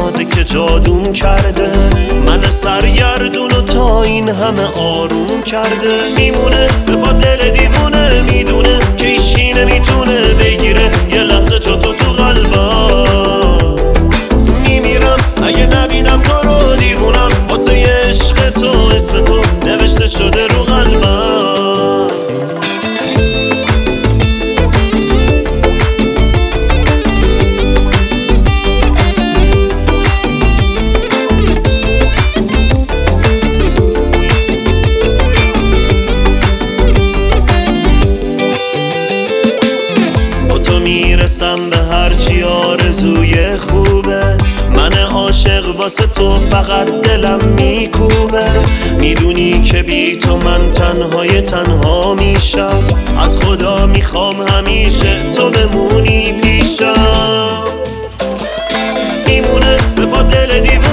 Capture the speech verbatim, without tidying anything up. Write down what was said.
میاده که جادوم کرده، من سرگردونو تا این همه آروم کرده. میمونه به با دل دیوونه، میدونه که ایشی نمیتونه بگیره یه لحظه جا تو تو قلبم. میمیرم اگه نبینم تو رو، دیوونم واسه یه عشق تو، اسم تو نوشته شده رو قلبم. میرسم به هرچی آرزوی خوبه، من عاشق واسه تو فقط دلم میکوبه. میدونی که بی تو من تنهای تنها میشم، از خدا میخوام همیشه تو بمونی پیشم. میمونه به با دل دیو